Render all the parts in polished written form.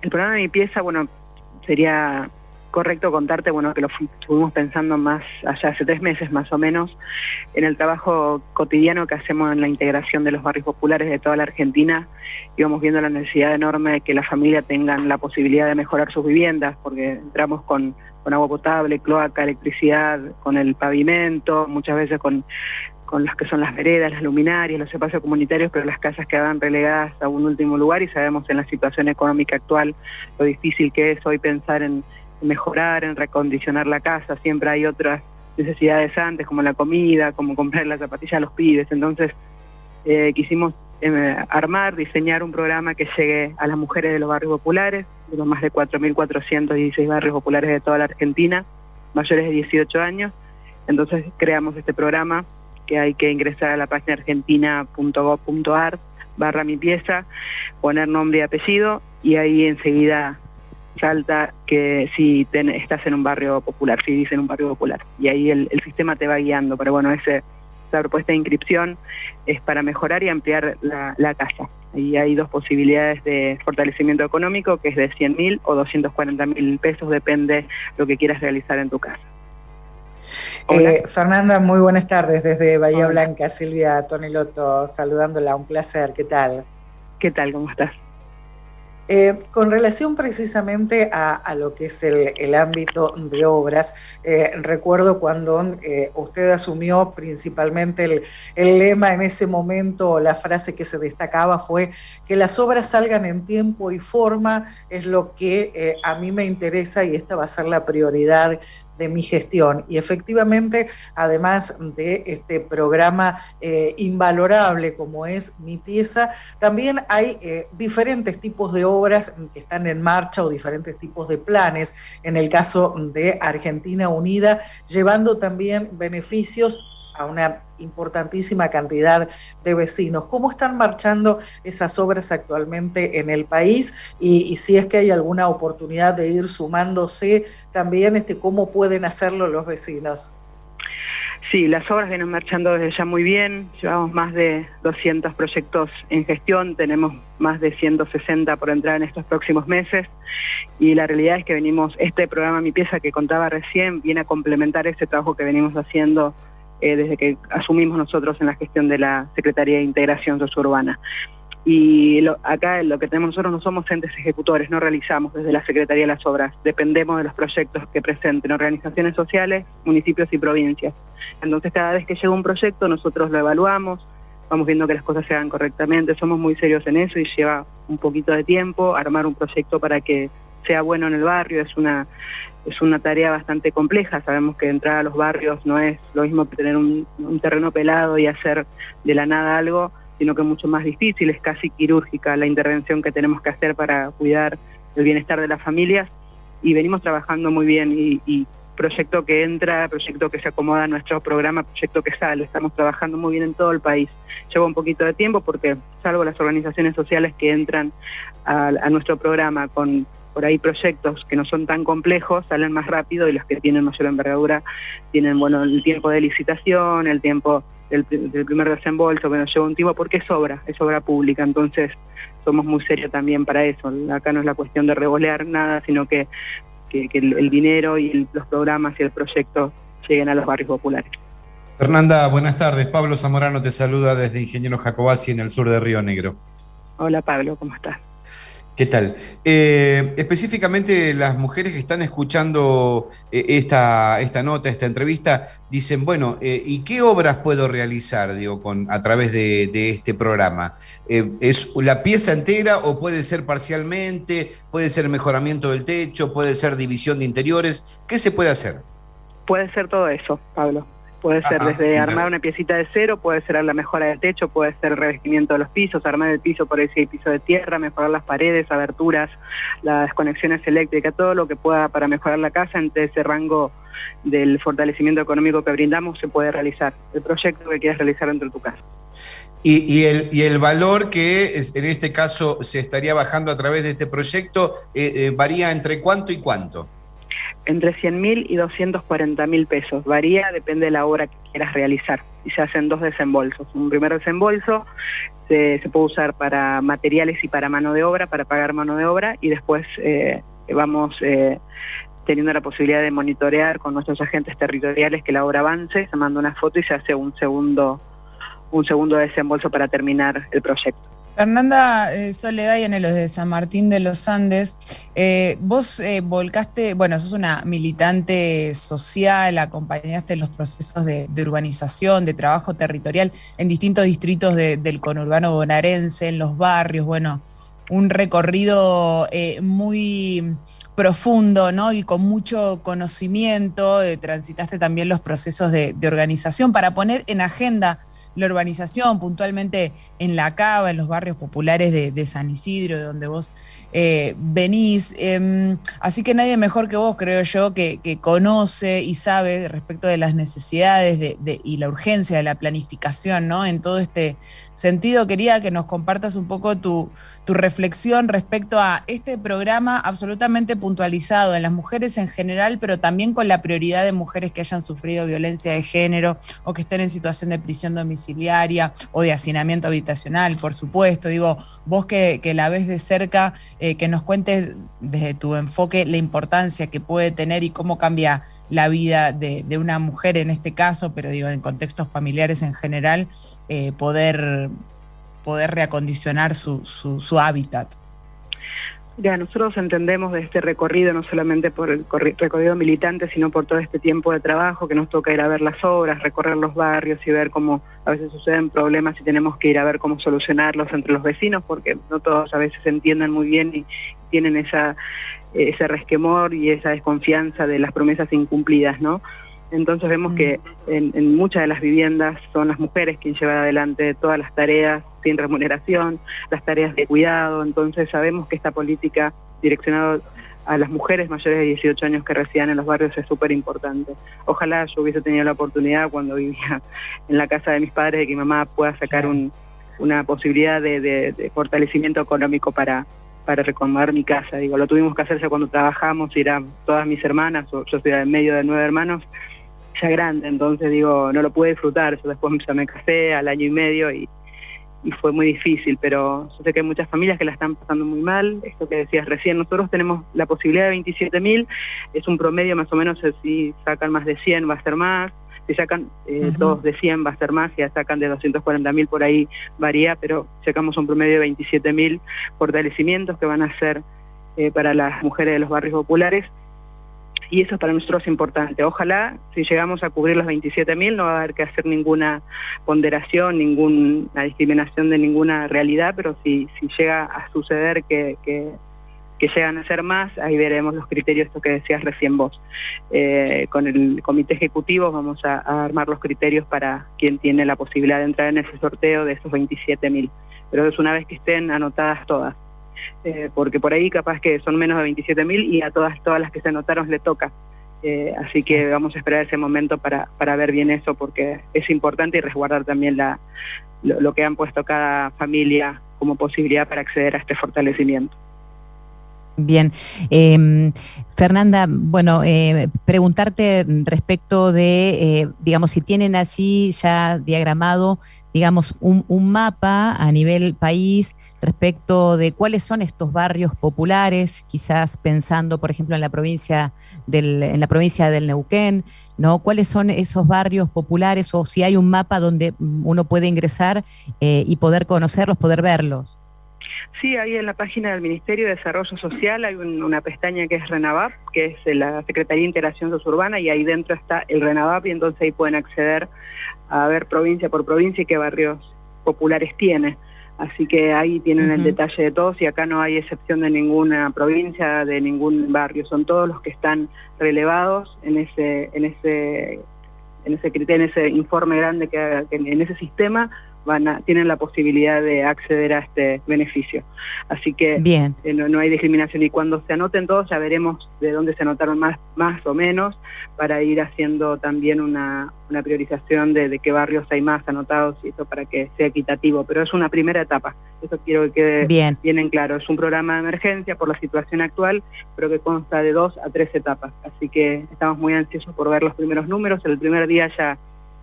El programa de Mi Pieza, bueno, sería correcto contarte, bueno, que lo estuvimos pensando más allá, hace 3 meses más o menos, en el trabajo cotidiano que hacemos en la integración de los barrios populares de toda la Argentina. Íbamos viendo la necesidad enorme de que las familias tengan la posibilidad de mejorar sus viviendas, porque entramos con agua potable, cloaca, electricidad, con el pavimento, muchas veces con las que son las veredas, las luminarias, los espacios comunitarios, pero las casas quedaban relegadas a un último lugar, y sabemos en la situación económica actual lo difícil que es hoy pensar en mejorar, en recondicionar la casa. Siempre hay otras necesidades antes, como la comida, como comprar las zapatillas a los pibes. Entonces quisimos diseñar un programa que llegue a las mujeres de los barrios populares, de los más de 4.416 barrios populares de toda la Argentina, mayores de 18 años. Entonces creamos este programa, que hay que ingresar a la página argentina.gov.ar/Mi Pieza, poner nombre y apellido, y ahí enseguida salta que si estás en un barrio popular, si dice en un barrio popular, y ahí el sistema te va guiando. Pero bueno, esa propuesta de inscripción es para mejorar y ampliar la casa. Y hay 2 posibilidades de fortalecimiento económico, que es de 100.000 o 240.000 pesos, depende lo que quieras realizar en tu casa. Fernanda, muy buenas tardes desde Bahía Blanca. Silvia Tonelotto saludándola, un placer. ¿Qué tal? ¿Qué tal? ¿Cómo estás? Con relación precisamente a lo que es el ámbito de obras, recuerdo cuando usted asumió principalmente el lema en ese momento, la frase que se destacaba fue que las obras salgan en tiempo y forma, es lo que a mí me interesa y esta va a ser la prioridad de mi gestión. Y efectivamente, además de este programa invalorable como es Mi Pieza, también hay diferentes tipos de obras que están en marcha o diferentes tipos de planes, en el caso de Argentina Unida, llevando también beneficios a una importantísima cantidad de vecinos. ¿Cómo están marchando esas obras actualmente en el país? Y si es que hay alguna oportunidad de ir sumándose también, ¿cómo pueden hacerlo los vecinos? Sí, las obras vienen marchando desde ya muy bien. Llevamos más de 200 proyectos en gestión, tenemos más de 160 por entrar en estos próximos meses, y la realidad es que este programa Mi Pieza que contaba recién viene a complementar ese trabajo que venimos haciendo desde que asumimos nosotros en la gestión de la Secretaría de Integración Sociourbana. Y acá lo que tenemos nosotros, no somos entes ejecutores, no realizamos desde la Secretaría de las Obras, dependemos de los proyectos que presenten organizaciones sociales, municipios y provincias. Entonces cada vez que llega un proyecto nosotros lo evaluamos, vamos viendo que las cosas se hagan correctamente, somos muy serios en eso y lleva un poquito de tiempo armar un proyecto para que sea bueno en el barrio. Es una tarea bastante compleja. Sabemos que entrar a los barrios no es lo mismo que tener un terreno pelado y hacer de la nada algo, sino que es mucho más difícil, es casi quirúrgica la intervención que tenemos que hacer para cuidar el bienestar de las familias, y venimos trabajando muy bien, y proyecto que entra, proyecto que se acomoda a nuestro programa, proyecto que sale, estamos trabajando muy bien en todo el país. Lleva un poquito de tiempo porque, salvo las organizaciones sociales que entran a nuestro programa con por ahí proyectos que no son tan complejos, salen más rápido, y los que tienen mayor envergadura tienen, bueno, el tiempo de licitación, el tiempo del primer desembolso, que nos lleva un tiempo porque es obra pública. Entonces somos muy serios también para eso. Acá no es la cuestión de revolear nada, sino que el dinero y los programas y el proyecto lleguen a los barrios populares. Fernanda, buenas tardes. Pablo Zamorano te saluda desde Ingeniero Jacobacci en el sur de Río Negro. Hola Pablo, ¿cómo estás? ¿Qué tal? Específicamente las mujeres que están escuchando esta nota, esta entrevista, dicen, bueno, ¿y qué obras puedo realizar, a través de este programa? ¿Es la pieza entera o puede ser parcialmente? ¿Puede ser mejoramiento del techo? ¿Puede ser división de interiores? ¿Qué se puede hacer? Puede ser todo eso, Pablo. Puede ser desde armar una piecita de cero, puede ser la mejora del techo, puede ser el revestimiento de los pisos, armar el piso por ahí si hay piso de tierra, mejorar las paredes, aberturas, las conexiones eléctricas, todo lo que pueda para mejorar la casa. Entre ese rango del fortalecimiento económico que brindamos se puede realizar el proyecto que quieras realizar dentro de tu casa. Y el valor que en este caso se estaría bajando a través de este proyecto varía entre cuánto y cuánto. Entre 100.000 y 240.000 pesos. Varía, depende de la obra que quieras realizar. y se hacen 2 desembolsos. Un primer desembolso se puede usar para materiales y para mano de obra, para pagar mano de obra, y después vamos teniendo la posibilidad de monitorear con nuestros agentes territoriales que la obra avance, se manda una foto y se hace un segundo desembolso para terminar el proyecto. Fernanda Soledad Yanelo, de San Martín de los Andes, vos volcaste, bueno, sos una militante social, acompañaste los procesos de urbanización, de trabajo territorial en distintos distritos del conurbano bonaerense, en los barrios, bueno, un recorrido muy profundo, ¿no? Y con mucho conocimiento, transitaste también los procesos de organización para poner en agenda la urbanización, puntualmente en La Cava, en los barrios populares de San Isidro, de donde vos venís. Así que nadie mejor que vos, creo yo, que conoce y sabe respecto de las necesidades y la urgencia de la planificación, ¿no? En todo este sentido, quería que nos compartas un poco tu reflexión respecto a este programa absolutamente puntualizado en las mujeres en general, pero también con la prioridad de mujeres que hayan sufrido violencia de género o que estén en situación de prisión domiciliaria o de hacinamiento habitacional, por supuesto. Digo, vos que la ves de cerca, que nos cuentes desde tu enfoque la importancia que puede tener y cómo cambia la vida de una mujer en este caso, pero digo, en contextos familiares en general, poder reacondicionar su hábitat. Ya, nosotros entendemos de este recorrido, no solamente por el recorrido militante, sino por todo este tiempo de trabajo que nos toca ir a ver las obras, recorrer los barrios y ver cómo a veces suceden problemas y tenemos que ir a ver cómo solucionarlos entre los vecinos, porque no todos a veces se entienden muy bien y tienen ese resquemor y esa desconfianza de las promesas incumplidas, ¿no? Entonces vemos que en muchas de las viviendas son las mujeres quienes llevan adelante todas las tareas sin remuneración, las tareas de cuidado. Entonces sabemos que esta política direccionada a las mujeres mayores de 18 años que residen en los barrios es súper importante. Ojalá yo hubiese tenido la oportunidad cuando vivía en la casa de mis padres de que mi mamá pueda sacar una posibilidad de fortalecimiento económico para recomendar mi casa. Digo, lo tuvimos que hacerse cuando trabajamos y eran todas mis hermanas, yo soy en medio de 9 hermanos, ya grande, entonces digo, no lo pude disfrutar. Yo después ya me casé al año y medio y fue muy difícil, pero yo sé que hay muchas familias que la están pasando muy mal. Esto que decías recién, nosotros tenemos la posibilidad de 27.000, es un promedio más o menos, si sacan más de 100 va a ser más, si sacan todos de 100 va a ser más, si ya sacan de 240.000 por ahí varía, pero sacamos un promedio de 27.000 fortalecimientos que van a ser para las mujeres de los barrios populares, y eso para nosotros es importante. Ojalá, si llegamos a cubrir los 27.000, no va a haber que hacer ninguna ponderación, ninguna discriminación de ninguna realidad, pero si llega a suceder que llegan a ser más, ahí veremos los criterios, esto que decías recién vos. Con el comité ejecutivo vamos a armar los criterios para quien tiene la posibilidad de entrar en ese sorteo de esos 27.000, pero es una vez que estén anotadas todas. Porque por ahí capaz que son menos de 27.000 y a todas las que se anotaron le toca. Así que vamos a esperar ese momento para ver bien eso, porque es importante, y resguardar también lo que han puesto cada familia como posibilidad para acceder a este fortalecimiento. Bien. Fernanda, bueno, preguntarte respecto de, digamos, si tienen allí ya diagramado, digamos, un mapa a nivel país respecto de cuáles son estos barrios populares, quizás pensando, por ejemplo, en la provincia del Neuquén, ¿no? ¿Cuáles son esos barrios populares, o si hay un mapa donde uno puede ingresar y poder conocerlos, poder verlos? Sí, ahí en la página del Ministerio de Desarrollo Social hay una pestaña que es RENAVAP, que es la Secretaría de Integración Sosurbana, y ahí dentro está el RENAVAP, y entonces ahí pueden acceder a ver provincia por provincia y qué barrios populares tiene. Así que ahí tienen el detalle de todos, y acá no hay excepción de ninguna provincia, de ningún barrio, son todos los que están relevados en ese criterio, en ese informe grande que en ese sistema tienen la posibilidad de acceder a este beneficio. Así que no hay discriminación, y cuando se anoten todos ya veremos de dónde se anotaron más o menos, para ir haciendo también una priorización de qué barrios hay más anotados, y eso para que sea equitativo, pero es una primera etapa, eso quiero que quede bien en claro. Es un programa de emergencia por la situación actual, pero que consta de 2 a 3 etapas, así que estamos muy ansiosos por ver los primeros números. El primer día ya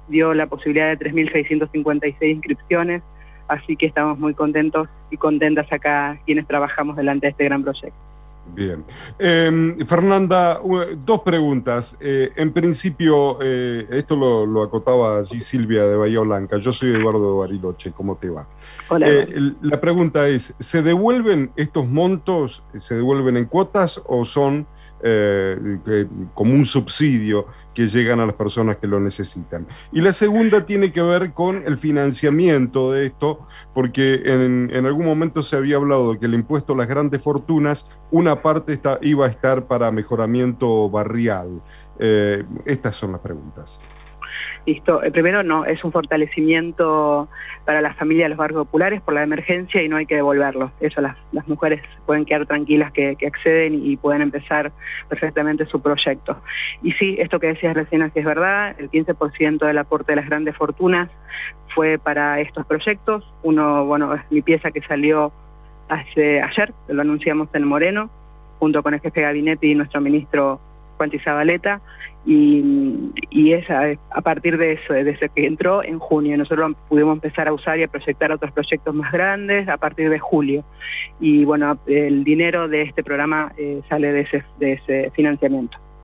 dio la posibilidad de 3.656 inscripciones, así que estamos muy contentos y contentas acá quienes trabajamos delante de este gran proyecto. Bien. Fernanda, dos preguntas. En principio, esto lo acotaba allí Silvia de Bahía Blanca. Yo soy Eduardo de Bariloche. ¿Cómo te va? Hola. La pregunta es, ¿se devuelven estos montos, se devuelven en cuotas o son como un subsidio que llegan a las personas que lo necesitan? Y la segunda tiene que ver con el financiamiento de esto, porque en algún momento se había hablado de que el impuesto a las grandes fortunas, una parte iba a estar para mejoramiento barrial. Estas son las preguntas. Listo. Primero, no, es un fortalecimiento para las familias de los barrios populares por la emergencia y no hay que devolverlo. Eso las mujeres pueden quedar tranquilas que acceden y pueden empezar perfectamente su proyecto. Y sí, esto que decías recién es verdad, el 15% del aporte de las grandes fortunas fue para estos proyectos. Uno, bueno, es mi pieza que salió ayer, lo anunciamos en Moreno, junto con el jefe de gabinete y nuestro ministro Juanchi Zabaleta, y es a partir de eso, desde que entró en junio, nosotros pudimos empezar a usar y a proyectar otros proyectos más grandes a partir de julio, y bueno, el dinero de este programa sale de ese financiamiento.